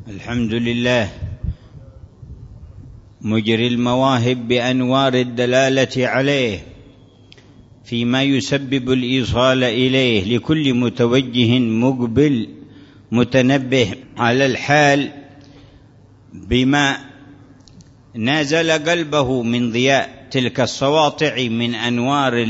الحمد لله مجري المواهب بأنوار الدلالة عليه فيما يسبب الإيصال إليه لكل متوجه مقبل متنبه على الحال بما نازل قلبه من ضياء تلك السواطع من أنوار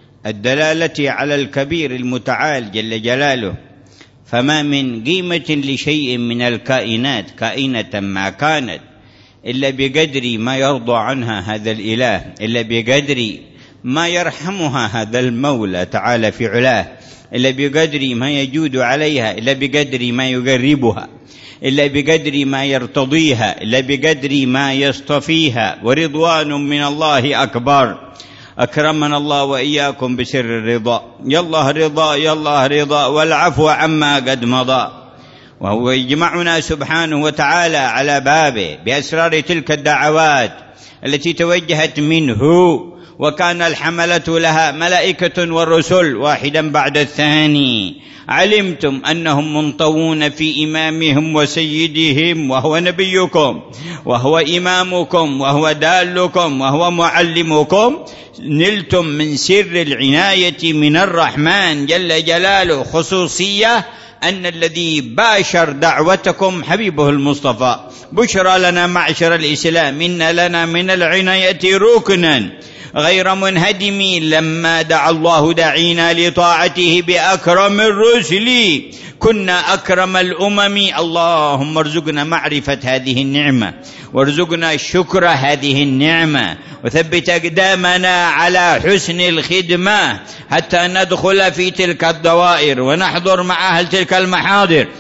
الدلالة على الكبير المتعال جل جلاله. فما من قيمة لشيء من الكائنات كائنة ما كانت إلا بقدر ما يرضى عنها هذا الإله، إلا بقدر ما يرحمها هذا المولى تعالى في علاه، إلا بقدر ما يجود عليها، إلا بقدر ما يقربها، إلا بقدر ما يرتضيها، إلا بقدر ما يصطفيها. ورضوان من الله أكبر. أكرمنا الله وإياكم بسر الرضا. يالله رضا يالله رضا والعفو عما قد مضى. وهو يجمعنا سبحانه وتعالى على بابه بأسرار تلك الدعوات التي توجهت منه، وكان الحملة لها ملائكة والرسل واحدا بعد الثاني. علمتم أنهم منطوون في إمامهم وسيدهم وهو نبيكم وهو إمامكم وهو دالكم وهو معلمكم. نلتم من سر العناية من الرحمن جل جلاله خصوصية أن الذي باشر دعوتكم حبيبه المصطفى. بشرى لنا معشر الإسلام إن لنا من العناية ركنا غير منهدم لما دعا الله داعينا لطاعته بأكرم الرسل كنا أكرم الأمم. اللهم ارزقنا معرفة هذه النعمة وارزقنا شكر هذه النعمة، وثبت أقدامنا على حسن الخدمة حتى ندخل في تلك الدوائر ونحضر مع أهل تلك المحاضر.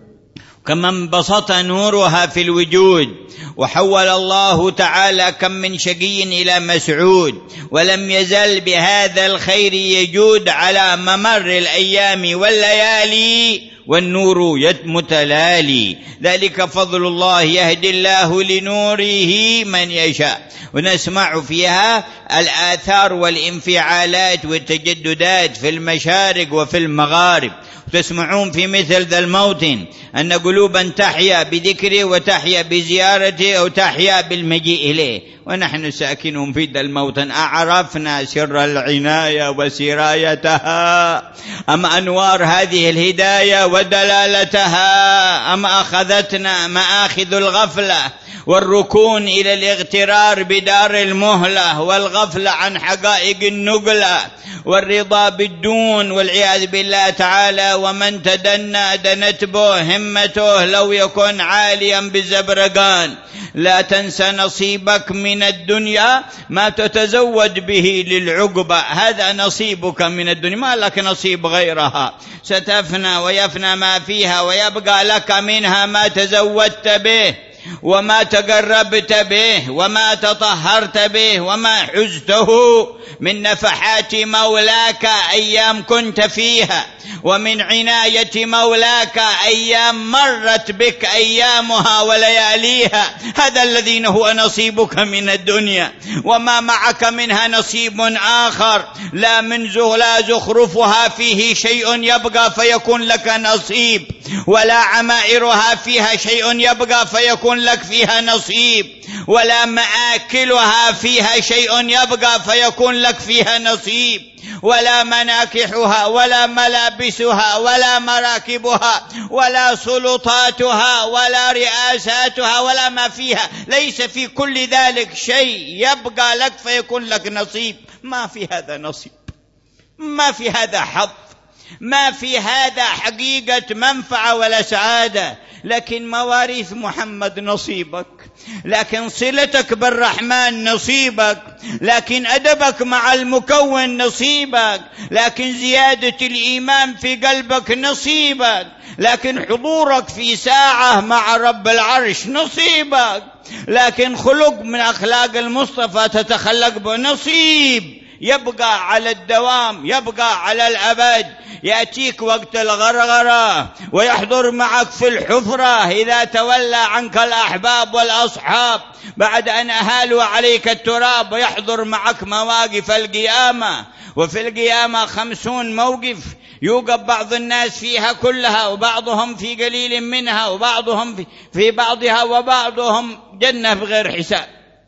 كما انبسط نورها في الوجود وحول الله تعالى كم من شقي إلى مسعود، ولم يزل بهذا الخير يجود على ممر الأيام والليالي والنور متلالي. ذلك فضل الله يهدي الله لنوره من يشاء. ونسمع فيها الآثار والانفعالات والتجددات في المشارق وفي المغارب. تسمعون في مثل ذا الموطن أن قلوبا تحيا بذكره وتحيا بزيارته أو تحيا بالمجيء إليه، ونحن ساكنون في ذا الموطن. أعرفنا سر العناية وسرايتها أم أنوار هذه الهداية ودلالتها، أم أخذتنا مآخذ الغفلة والركون إلى الاغترار بدار المهلة والغفلة عن حقائق النقلة والرضا بالدون والعياذ بالله تعالى. ومن تدنى دنت به همته لو يكن عاليا بالزبرقان. لا تنسى نصيبك من الدنيا ما تتزود به للعقبة، هذا نصيبك من الدنيا، ما لك نصيب غيرها. ستفنى ويفنى ما فيها ويبقى لك منها ما تزودت به وما تقربت به وما تطهرت به وما حزته من نفحات مولاك أيام كنت فيها، ومن عناية مولاك أيام مرت بك أيامها ولياليها. هذا الذي هو نصيبك من الدنيا، وما معك منها نصيب آخر لا زخرفها فيه شيء يبقى فيكون لك نصيب، ولا عمائرها فيها شيء يبقى فيكون لك فيها نصيب، ولا مآكلها فيها شيء يبقى فيكون لك فيها نصيب، ولا مناكحها ولا ملابسها ولا مراكبها ولا سلطاتها ولا رئاساتها ولا ما فيها، ليس في كل ذلك شيء يبقى لك فيكون لك نصيب. ما في هذا نصيب، ما في هذا حظ، ما في هذا حقيقة منفعة ولا سعادة. لكن مواريث محمد نصيبك، لكن صلتك بالرحمن نصيبك، لكن أدبك مع المكون نصيبك، لكن زيادة الإيمان في قلبك نصيبك، لكن حضورك في ساعة مع رب العرش نصيبك، لكن خلق من أخلاق المصطفى تتخلق بنصيب يبقى على الدوام، يبقى على الأبد. يأتيك وقت الغرغرة ويحضر معك في الحفرة إذا تولى عنك الأحباب والأصحاب بعد أن أهالوا عليك التراب، ويحضر معك مواقف القيامة. وفي القيامة 50 موقف يوقف بعض الناس فيها كلها، وبعضهم في قليل منها، وبعضهم في بعضها، وبعضهم جنة بغير حساب.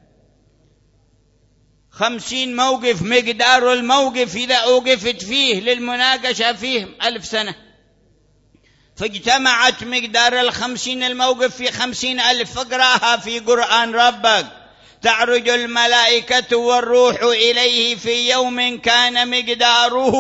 50 موقف مقدار الموقف إذا أوقفت فيه للمناقشة فيه 1000 سنة، فاجتمعت مقدار 50 الموقف في 50,000. فاقرأها في قرآن ربك: تعرج الملائكة والروح إليه في يوم كان مقداره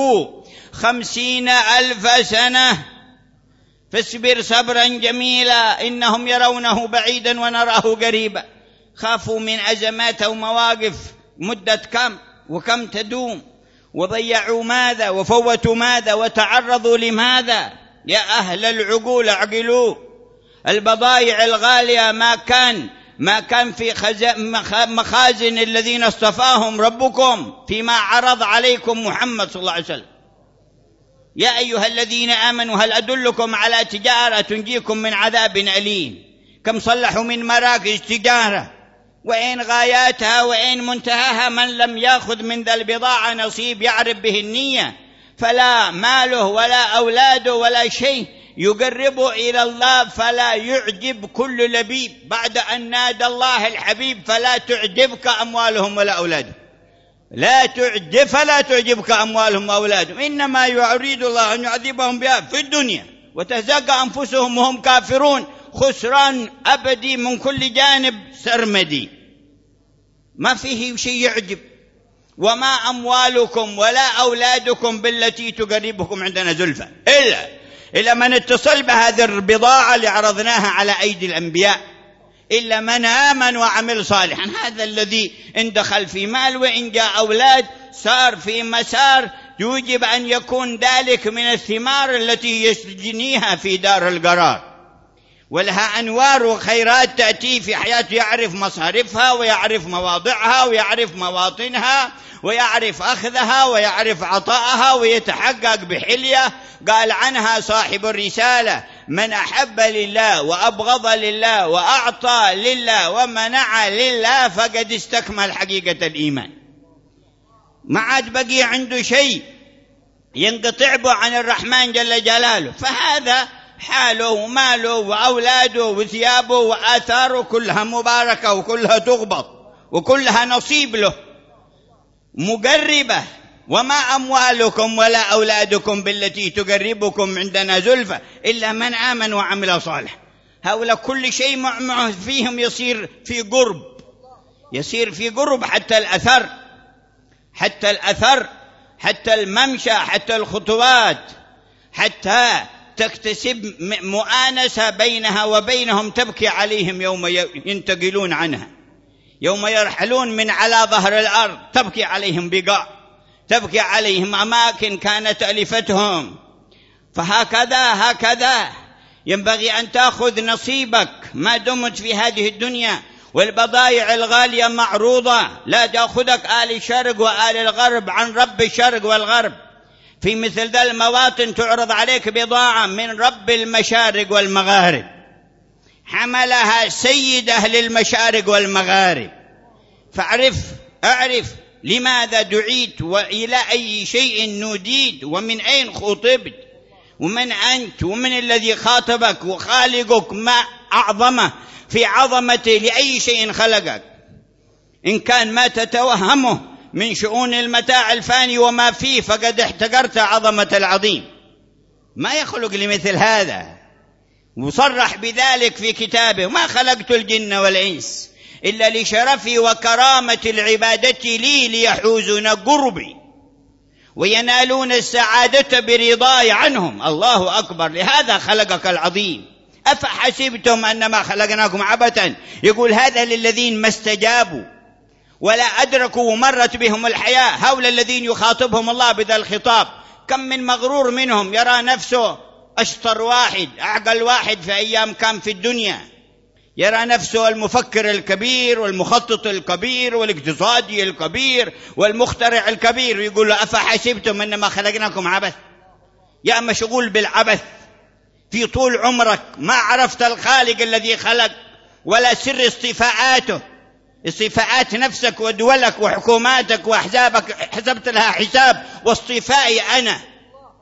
50,000 سنة فاصبر صبرا جميلا إنهم يرونه بعيدا ونراه قريبا. خافوا من أزمات ومواقف مدة كم وكم تدوم، وضيعوا ماذا وفوتوا ماذا وتعرضوا لماذا. يا أهل العقول اعقلوا. البضائع الغالية ما كان في مخازن الذين اصطفاهم ربكم فيما عرض عليكم محمد صلى الله عليه وسلم. يا أيها الذين آمنوا هل أدلكم على تجارة تنجيكم من عذاب أليم. كم صلحوا من مراكز تجارة، وإن غاياتها وإن منتهاها. من لم يأخذ من ذا البضاعة نصيب يعرف به النية، فلا ماله ولا أولاده ولا شيء يقرب إلى الله، فلا يعجب كل لبيب بعد أن نادى الله الحبيب: فلا تعجبك أموالهم ولا أولادهم. فلا تعجبك أموالهم وأولادهم، إنما يريد الله أن يعذبهم بها في الدنيا وتزكى أنفسهم وهم كافرون، خسران أبدي من كل جانب سرمدي، ما فيه شيء يعجب. وما أموالكم ولا أولادكم بالتي تقربكم عندنا زلفى إلا من اتصل بهذه البضاعة اللي عرضناها على أيدي الأنبياء، إلا من آمن وعمل صالحا. هذا الذي إن دخل في مال وإن جاء أولاد صار في مسار يوجب أن يكون ذلك من الثمار التي يجنيها في دار القرار، ولها أنوار وخيرات تأتي في حياته، يعرف مصارفها ويعرف مواضعها ويعرف مواطنها ويعرف أخذها ويعرف عطاءها ويتحقق بحلية. قال عنها صاحب الرسالة: من أحب لله وأبغض لله وأعطى لله ومنع لله فقد استكمل حقيقة الإيمان. ما عاد بقي عنده شيء ينقطع به عن الرحمن جل جلاله. فهذا حاله وماله وأولاده وثيابه وآثاره كلها مباركة وكلها تغبط وكلها نصيب له مقربة. وما أموالكم ولا أولادكم بالتي تقربكم عندنا زلفى إلا من آمن وعمل صالح. هؤلاء كل شيء معه فيهم يصير في قرب، حتى الأثر، حتى الممشى، حتى الخطوات، حتى تكتسب مؤانسة بينها وبينهم تبكي عليهم يوم ينتقلون عنها، يوم يرحلون من على ظهر الأرض تبكي عليهم بقاع، تبكي عليهم أماكن كانت ألفتهم. فهكذا ينبغي أن تأخذ نصيبك ما دمت في هذه الدنيا. والبضائع الغالية معروضة، لا تأخذك آل الشرق وآل الغرب عن رب الشرق والغرب. في مثل ذا المواطن تعرض عليك بضاعة من رب المشارق والمغارب، حملها سيد أهل المشارق والمغارب. أعرف لماذا دعيت وإلى أي شيء نوديت ومن أين خطبت ومن أنت ومن الذي خاطبك وخالقك ما أعظمه في عظمته لأي شيء خلقك. إن كان ما تتوهمه من شؤون المتاع الفاني وما فيه فقد احتقرت عظمة العظيم. ما يخلق لمثل هذا، وصرح بذلك في كتابه: ما خلقت الجن والإنس إلا لشرفي وكرامة العبادة لي ليحوزون قربي وينالون السعادة برضاي عنهم. الله أكبر، لهذا خلقك العظيم. أفحسبتم أنما خلقناكم عبثا. يقول هذا للذين ما استجابوا ولا أدركوا ومرت بهم الحياة. هؤلاء الذين يخاطبهم الله بذا الخطاب، كم من مغرور منهم يرى نفسه أشطر واحد أعقل واحد في أيام كان في الدنيا، يرى نفسه المفكر الكبير والمخطط الكبير والاقتصادي الكبير والمخترع الكبير، ويقول له: أفحسبتم أنما خلقناكم عبث. يا مشغول بالعبث في طول عمرك، ما عرفت الخالق الذي خلق ولا سر اصطفاءاته، اصطفاءات نفسك ودولك وحكوماتك وأحزابك حسبت لها حساب. واصطفائي أنا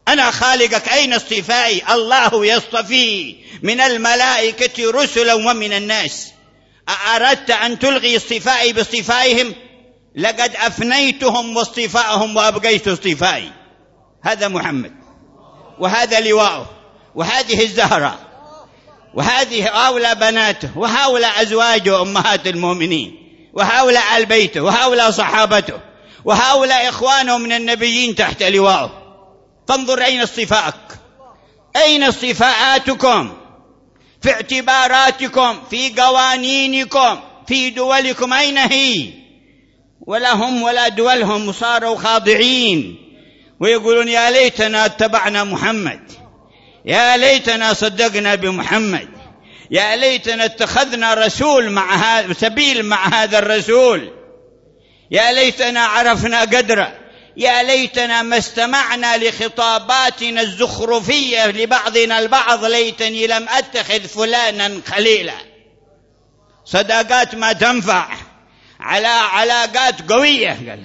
أنا خالقك، أين اصطفائي؟ الله يصطفي من الملائكة رسلا ومن الناس. أردت أن تلغي اصطفائي باصطفائهم؟ لقد أفنيتهم واصطفائهم وأبقيت اصطفائي. هذا محمد، وهذا لواءه، وهذه الزهرة، وهذه هؤلاء بناته، وهؤلاء أزواجه أمهات المؤمنين، وهؤلاء آل بيته، وهؤلاء صحابته، وهؤلاء إخوانه من النبيين تحت لواءه. فانظر أين اصطفاءك، أين اصطفاءاتكم في اعتباراتكم، في قوانينكم، في دولكم، أين هي؟ ولا هم ولا دولهم صاروا خاضعين ويقولون يا ليتنا اتبعنا محمد، يا ليتنا صدقنا بمحمد، يا ليتنا اتخذنا رسول مع هذا سبيل مع هذا الرسول، يا ليتنا عرفنا قدره، يا ليتنا ما استمعنا لخطاباتنا الزخرفية لبعضنا البعض، ليتني لم أتخذ فلانا خليلا. صداقات ما تنفع، على علاقات قوية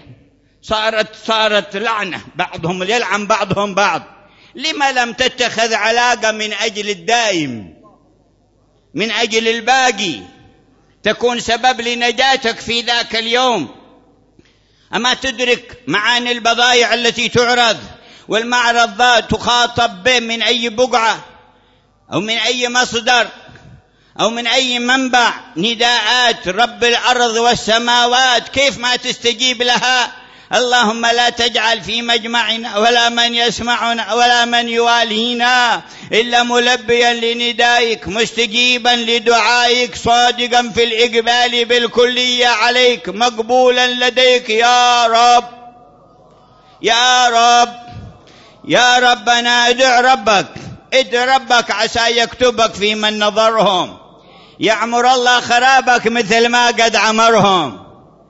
صارت لعنة، بعضهم يلعن بعضهم بعض. لما لم تتخذ علاقة من أجل الدائم، من أجل الباقي، تكون سبب لنجاتك في ذاك اليوم؟ أما تدرك معاني البضائع التي تعرض، والمعرض ذا تخاطب به من أي بقعة أو من أي مصدر أو من أي منبع، نداءات رب الأرض والسماوات، كيف ما تستجيب لها؟ اللهم لا تجعل في مجمعنا ولا من يسمعنا ولا من يوالينا إلا ملبيا لندائك، مستجيبا لدعائك، صادقا في الإقبال بالكلية عليك، مقبولا لديك يا رب. يا رب يا ربنا ادع ربك عسى يكتبك في من نظرهم، يعمر الله خرابك مثل ما قد عمرهم.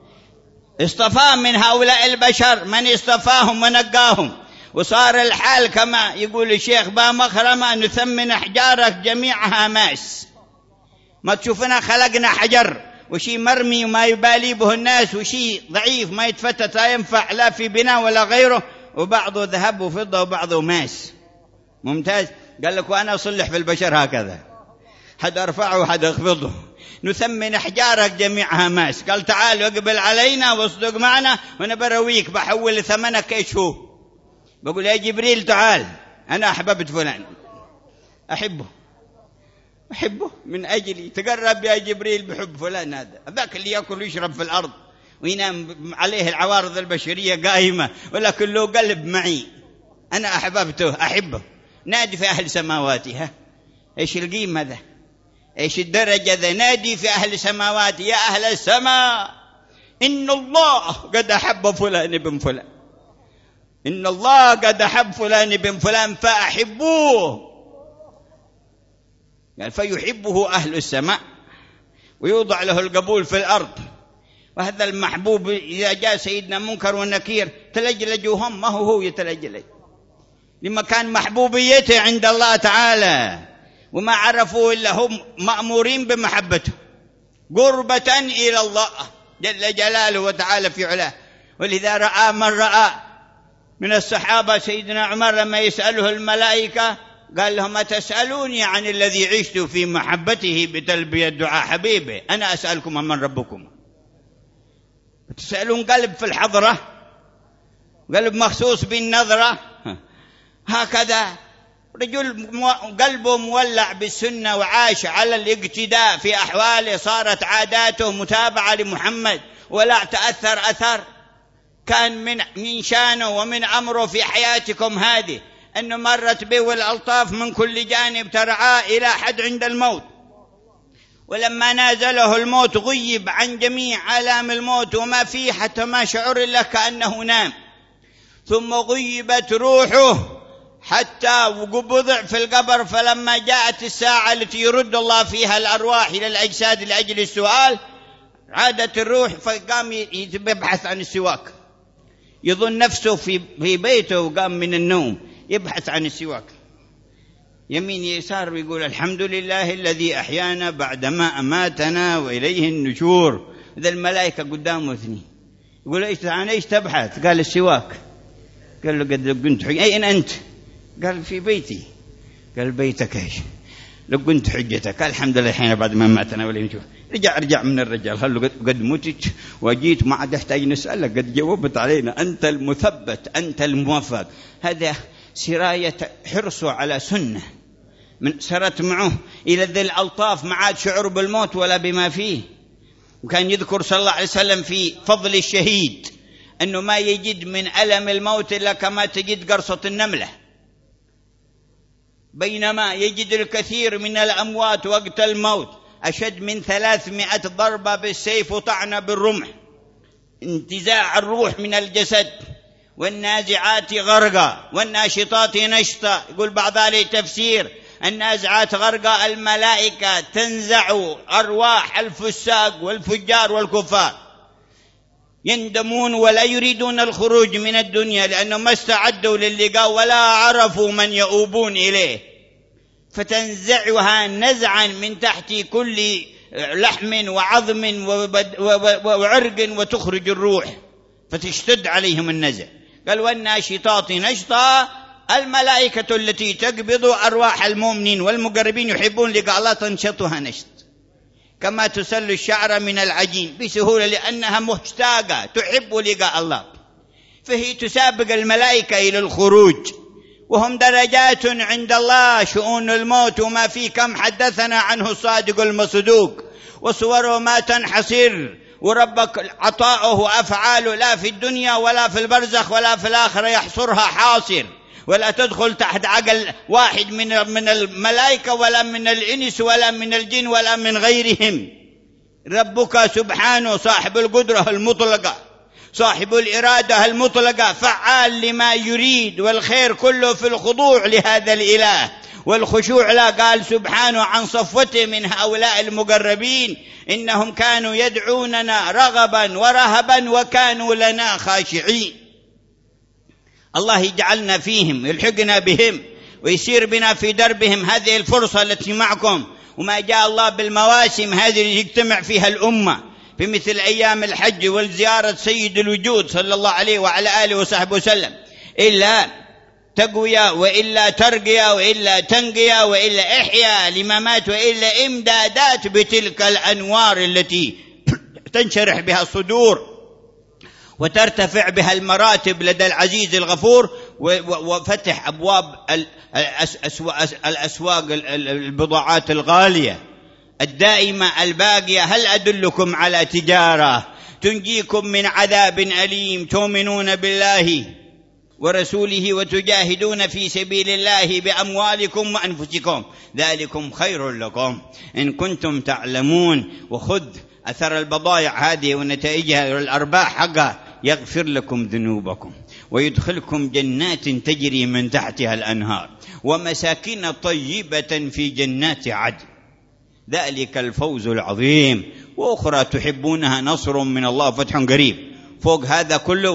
اصطفاه من هؤلاء البشر من اصطفاهم ونقاهم، وصار الحال كما يقول الشيخ با مخرمة نثمن أحجارك جميعها ماس. ما تشوفنا خلقنا حجر وشي مرمي وما يبالي به الناس، وشي ضعيف ما يتفتت لا ينفع لا في بناء ولا غيره، وبعضه ذهب وفضة وبعضه ماس. ممتاز. قال لك وأنا أصلح في البشر هكذا، حد أرفعه وحد أخفضه. نثمن أحجارك جميعها ماس. قال تعال واقبل علينا واصدق معنا وانا برويك، بحول ثمنك ايش هو. بقول يا جبريل تعال، انا احببت فلان، احبه من اجلي، تقرب يا جبريل بحب فلان. هذا ذاك اللي ياكل ويشرب في الارض وينام عليه العوارض البشريه قائمه، ولكن له قلب معي، انا احبه. نادي في اهل سماواتها، ايش القيمه ذا، ايش الدرجة ذا؟ نادي في أهل السماوات يا أهل السماء إن الله قد أحب فلان بن فلان، إن الله قد أحب فلان بن فلان فأحبوه. قال فيحبه أهل السماء ويوضع له القبول في الأرض. وهذا المحبوب إذا جاء سيدنا منكر ونكير تلجلجوا هم، ما هو يتلجلج لمكان محبوبيته عند الله تعالى، وما عرفوا إلا هم مأمورين بمحبته قربة إلى الله جل جلاله وتعالى في علاه. ولذا رأى من رأى من الصحابة سيدنا عمر لما يسأله الملائكة قال لهم أتسألوني عن الذي عشت في محبته بتلبية دعاء حبيبه؟ أنا أسألكم من ربكم. تسألون قلب في الحضرة، قلب مخصوص بالنظرة، هكذا رجل قلبه مولع بالسنة وعاش على الاقتداء في أحواله، صارت عاداته متابعة لمحمد ولا تأثر أثر. كان من شانه ومن أمره في حياتكم هذه أنه مرت به والألطاف من كل جانب ترعاه إلى حد عند الموت، ولما نازله الموت غيب عن جميع آلام الموت وما فيه حتى ما شعر إلا كأنه نام، ثم غيبت روحه حتى وضع في القبر. فلما جاءت الساعة التي يرد الله فيها الأرواح إلى الأجساد لأجل السؤال، عادت الروح فقام يبحث عن السواك، يظن نفسه في بيته وقام من النوم يبحث عن السواك، يمين يسار ويقول الحمد لله الذي أحيانا بعدما أماتنا وإليه النشور. إذا الملائكة قدامه اثنين، يقول عن إيش تبحث؟ قال السواك. قال له قد كنت أين أنت؟ قال في بيتي. قال بيتك ايش؟ لو كنت حجتك. قال الحمد لله الحين بعد ما ماتنا ولا نشوف. رجع من الرجال، خلوا قد متت وجيت ما عاد احتاج نسألك، قد جاوبت علينا، أنت المثبت أنت الموفق. هذا سراية حرصه على سنة، من سرت معه إلى ذي الألطاف، ما عاد شعور بالموت ولا بما فيه. وكان يذكر صلى الله عليه وسلم في فضل الشهيد أنه ما يجد من ألم الموت إلا كما تجد قرصة النملة، بينما يجد الكثير من الأموات وقت الموت أشد من 300 ضربة بالسيف وطعنة بالرمح، انتزاع الروح من الجسد. والنازعات غرقا والناشطات نشطا. يقول بعض أهل التفسير النازعات غرقا الملائكة تنزع أرواح الفساق والفجار والكفار، يندمون ولا يريدون الخروج من الدنيا لأنهم ما استعدوا للقاء ولا عرفوا من يؤوبون إليه، فتنزعها نزعا من تحت كل لحم وعظم وعرق وتخرج الروح، فتشتد عليهم النزع. قال والناشطات نشطا، الملائكة التي تقبض أرواح المؤمنين والمقربين يحبون لقاء الله تنشطها نشط، كما تسل الشعر من العجين بسهولة لأنها مشتاقة تحب لقاء الله، فهي تسابق الملائكة إلى الخروج. وهم درجات عند الله شؤون الموت وما فيه، كم حدثنا عنه الصادق المصدوق، وصوره ما تنحصر، وربك عطاؤه وأفعاله لا في الدنيا ولا في البرزخ ولا في الآخرة يحصرها حاصر، ولا تدخل تحت عقل واحد من الملائكة ولا من الإنس ولا من الجن ولا من غيرهم. ربك سبحانه صاحب القدرة المطلقة، صاحب الإرادة المطلقة، فعال لما يريد، والخير كله في الخضوع لهذا الإله والخشوع له. قال سبحانه عن صفوته من هؤلاء المقربين إنهم كانوا يدعوننا رغبا ورهبا وكانوا لنا خاشعين. الله يجعلنا فيهم، يلحقنا بهم ويسير بنا في دربهم. هذه الفرصة التي معكم، وما جاء الله بالمواسم هذه اللي يجتمع فيها الأمة في مثل أيام الحج والزيارة سيد الوجود صلى الله عليه وعلى آله وصحبه وسلم، إلا تقويا وإلا ترقيا وإلا تنقيا وإلا إحيا لما مات وإلا إمدادات بتلك الأنوار التي تنشرح بها الصدور وترتفع بها المراتب لدى العزيز الغفور، وفتح أبواب الأسواق البضاعات الغالية الدائمة الباقية. هل أدلكم على تجارة تنجيكم من عذاب أليم تؤمنون بالله ورسوله وتجاهدون في سبيل الله بأموالكم وأنفسكم ذلكم خير لكم إن كنتم تعلمون. وخذ أثر البضائع هذه ونتائجها والأرباح حقها، يغفر لكم ذنوبكم ويدخلكم جنات تجري من تحتها الأنهار ومساكن طيبة في جنات عدن، ذلك الفوز العظيم. وأخرى تحبونها نصر من الله فتح قريب. فوق هذا كله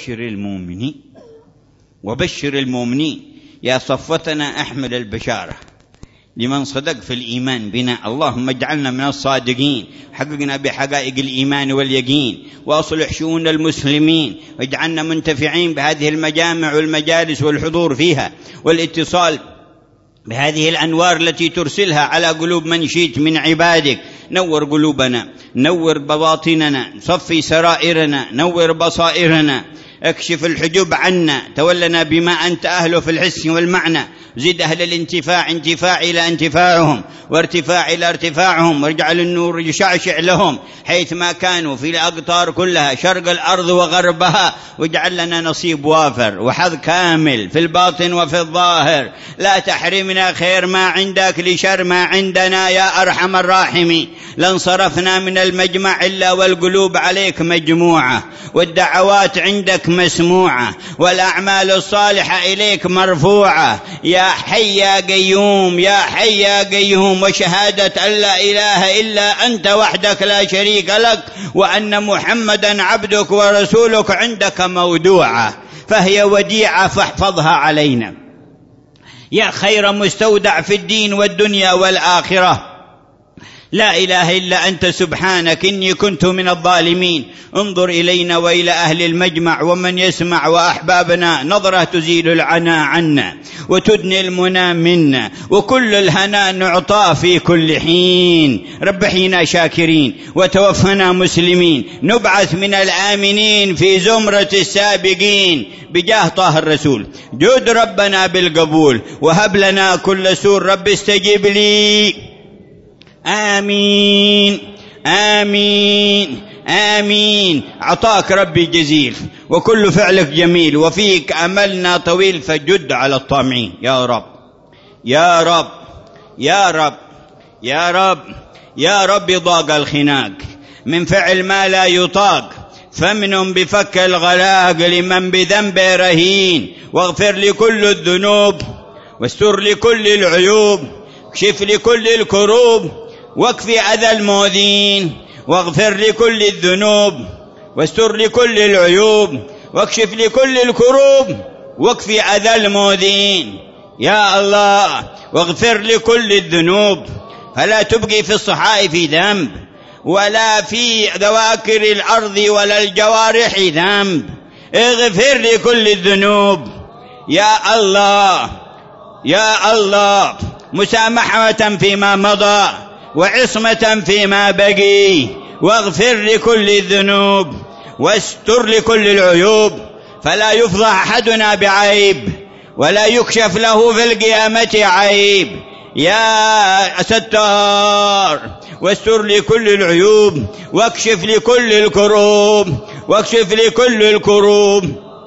وبشر المؤمنين يا صفتنا أحمل البشارة لمن صدق في الإيمان بنا. اللهم اجعلنا من الصادقين، حققنا بحقائق الإيمان واليقين، وأصلح شؤون المسلمين، واجعلنا منتفعين بهذه المجامع والمجالس والحضور فيها والاتصال بهذه الأنوار التي ترسلها على قلوب من شئت من عبادك. نور قلوبنا، نور بواطننا، صفي سرائرنا، نور بصائرنا، اكشف الحجب عنا، تولنا بما أنت أهله في الحس والمعنى. زد أهل الانتفاع انتفاع إلى انتفاعهم وارتفاع إلى ارتفاعهم، واجعل النور يشعشع لهم حيث ما كانوا في الأقطار كلها شرق الأرض وغربها، واجعل لنا نصيب وافر وحظ كامل في الباطن وفي الظاهر. لا تحرمنا خير ما عندك لشر ما عندنا يا أرحم الراحمين. لانصرفنا من المجمع إلا والقلوب عليك مجموعة، والدعوات عندك مسموعة، والأعمال الصالحة إليك مرفوعة. يا حي يا قيوم، يا حي يا قيوم، وشهادة أن لا إله إلا أنت وحدك لا شريك لك، وأن محمدا عبدك ورسولك عندك مودوعة، فهي وديعة فاحفظها علينا يا خير مستودع في الدين والدنيا والآخرة. لا إله إلا أنت سبحانك إني كنت من الظالمين. انظر إلينا وإلى أهل المجمع ومن يسمع وأحبابنا نظرة تزيل العنا عنا وتدني المنى منا، وكل الهنا نعطى في كل حين. رب احينا شاكرين وتوفنا مسلمين، نبعث من الآمنين في زمرة السابقين بجاه طه الرسول. جود ربنا بالقبول وهب لنا كل سور، رب استجب لي. آمين آمين آمين. عطاك ربي جزيل وكل فعلك جميل، وفيك أملنا طويل، فجد على الطامعين يا رب يا رب يا رب يا رب يا رب. ضاق الخناق من فعل ما لا يطاق، فمن بفك الغلاق لمن بذنبه رهين. واغفر لكل الذنوب واستر لكل العيوب، اكشف لكل الكروب واكفي أذى المؤذين. واغفر لكل الذنوب واستر لكل العيوب، واكشف لكل الكروب واكفي أذى المؤذين يا الله. واغفر لكل الذنوب، فلا تبقي في الصحائف ذنب، ولا في ذواكر الأرض ولا الجوارح ذنب. اغفر لكل الذنوب يا الله يا الله. مسامحة فيما مضى وعصمة فيما بقي، واغفر لكل الذنوب واستر لكل العيوب، فلا يفضح أحدنا بعيب ولا يكشف له في القيامة عيب يا ستار. واستر لكل العيوب واكشف لكل الكروب، واكشف لكل الكروب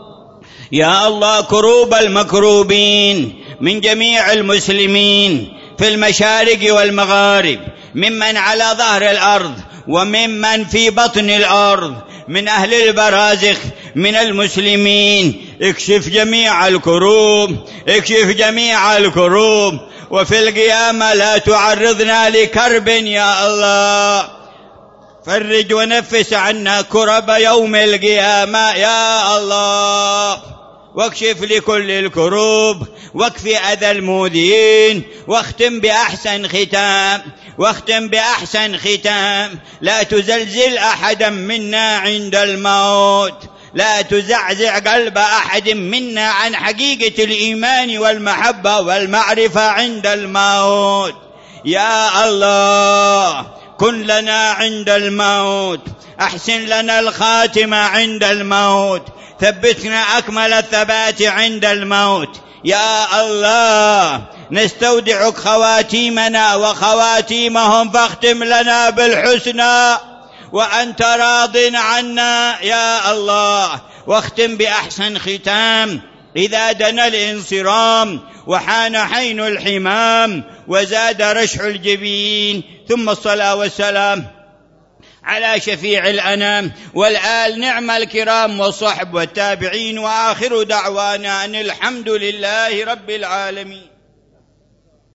يا الله. كروب المكروبين من جميع المسلمين في المشارق والمغارب، ممن على ظهر الأرض وممن في بطن الأرض، من أهل البرازخ من المسلمين. اكشف جميع الكروب، اكشف جميع الكروب، وفي القيامة لا تعرضنا لكرب يا الله. فرج ونفس عنا كرب يوم القيامة يا الله. واكشف لكل الكروب واكفي أذى المؤذين. واختم بأحسن ختام، واختم بأحسن ختام. لا تزلزل أحدا منا عند الموت، لا تزعزع قلب أحد منا عن حقيقة الإيمان والمحبة والمعرفة عند الموت يا الله. كن لنا عند الموت، أحسن لنا الخاتمة عند الموت، ثبتنا أكمل الثبات عند الموت يا الله. نستودعك خواتيمنا وخواتيمهم، فاختم لنا بالحسنى وأنت راض عنا يا الله. واختم بأحسن ختام إذا دنا الانصرام وحان حين الحمام وزاد رشح الجبين. ثم الصلاة والسلام على شفيع الأنام والآل نعم الكرام والصحب والتابعين. وآخر دعوانا أن الحمد لله رب العالمين.